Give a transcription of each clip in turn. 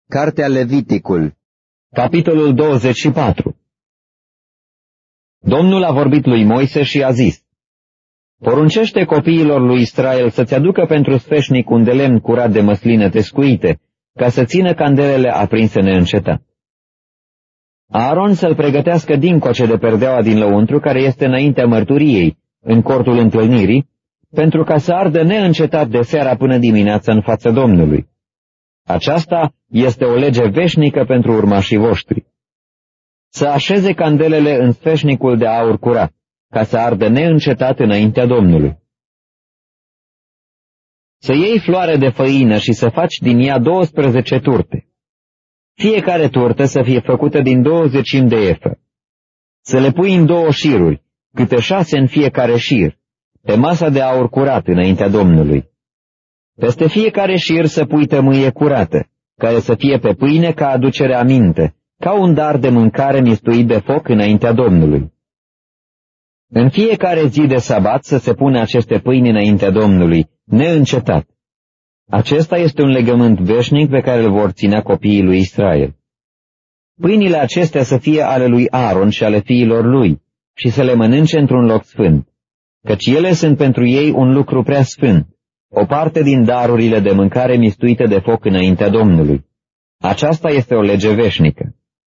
Cartea Leviticul, capitolul 24. Domnul a vorbit lui Moise și a zis: poruncește copiilor lui Israel să-ți aducă pentru sfeșnic un de lemn curat de măsline tescuite, ca să țină candelele aprinse neîncetat. Aaron să-l pregătească dincoace de perdeaua din lăuntru, care este înaintea mărturiei, în cortul întâlnirii, pentru ca să ardă neîncetat de seara până dimineața în fața Domnului. Aceasta este o lege veșnică pentru urmașii voștri. Să așeze candelele în sfeșnicul de aur curat, ca să ardă neîncetat înaintea Domnului. Să iei floare de făină și să faci din ea 12 turte. Fiecare turtă să fie făcută din 20 de efă. Să le pui în 2 șiruri, câte 6 în fiecare șir, pe masa de aur curat înaintea Domnului. Peste fiecare șir să pui tămâie curată, care să fie pe pâine ca aducere aminte, ca un dar de mâncare mistuit de foc înaintea Domnului. În fiecare zi de sabat să se pune aceste pâini înaintea Domnului, neîncetat. Acesta este un legământ veșnic pe care îl vor ținea copiii lui Israel. Pâinile acestea să fie ale lui Aaron și ale fiilor lui, și să le mănânce într-un loc sfânt, căci ele sunt pentru ei un lucru prea sfânt, o parte din darurile de mâncare mistuite de foc înaintea Domnului. Aceasta este o lege veșnică.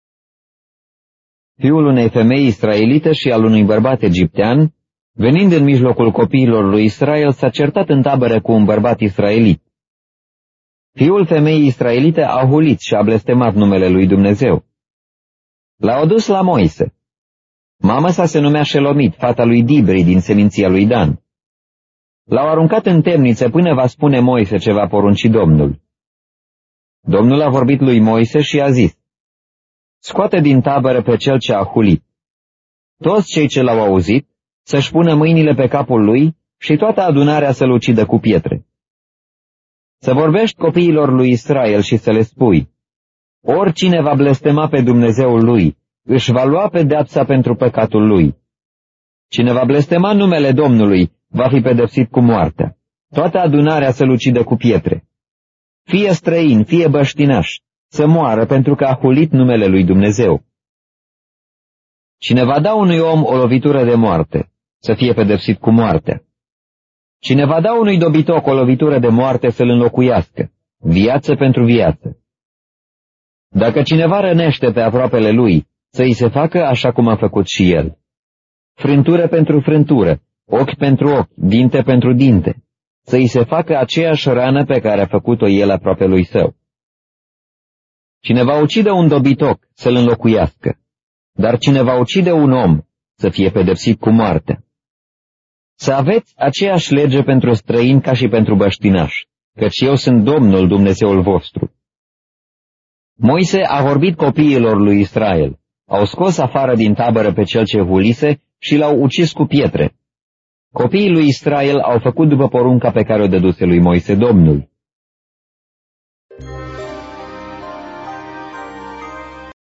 Fiul unei femei israelite și al unui bărbat egiptean, venind în mijlocul copiilor lui Israel, s-a certat în tabără cu un bărbat israelit. Fiul femeii israelite a hulit și a blestemat numele lui Dumnezeu. L-au adus la Moise. Mama sa se numea Shelomit, fata lui Dibri din seminția lui Dan. L-au aruncat în temniță până va spune Moise ce va porunci Domnul. Domnul a vorbit lui Moise și a zis: scoate din tabără pe cel ce a hulit. Toți cei ce l-au auzit să-și pună mâinile pe capul lui și toată adunarea să-l ucidă cu pietre. Să vorbești copiilor lui Israel și să le spui: oricine va blestema pe Dumnezeul lui, își va lua pedeapsa pentru păcatul lui. Cine va blestema numele Domnului va fi pedepsit cu moartea. Toată adunarea să-l ucidă cu pietre. Fie străin, fie băștinaș, să moară pentru că a hulit numele lui Dumnezeu. Cine va da unui om o lovitură de moarte, să fie pedepsit cu moartea. Cine va da unui dobitoc o lovitură de moarte, să-l înlocuiască, viață pentru viață. Dacă cineva rănește pe aproapele lui, să îi se facă așa cum a făcut și el. Frântură pentru frântură, ochi pentru ochi, dinte pentru dinte, să îi se facă aceeași rană pe care a făcut-o el aproapelui său. Cine va ucide un dobitoc, să-l înlocuiască, dar cine va ucide un om, să fie pedepsit cu moartea. Să aveți aceeași lege pentru străini ca și pentru băștinași, căci eu sunt Domnul Dumnezeul vostru. Moise a vorbit copiilor lui Israel, au scos afară din tabără pe cel ce hulise și l-au ucis cu pietre. Copiii lui Israel au făcut după porunca pe care o dăduse lui Moise Domnul.